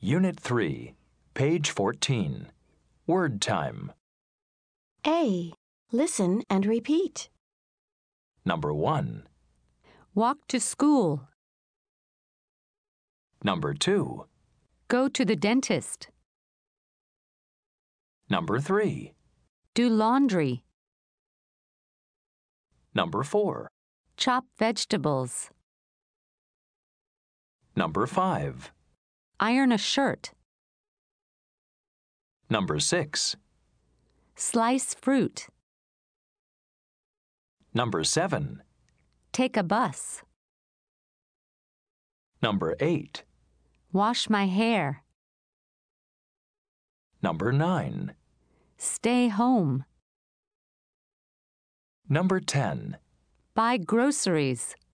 Unit 3, page 14. Word time. A. Listen and repeat. Number 1. Walk to school. Number 2. Go to the dentist. Number 3. Do laundry. Number 4. Chop vegetables. Number 5. Iron a shirt. Number 6. Slice fruit. Number 7. Take a bus. Number 8. Wash my hair. Number 9. Stay home. Number 10. Buy groceries.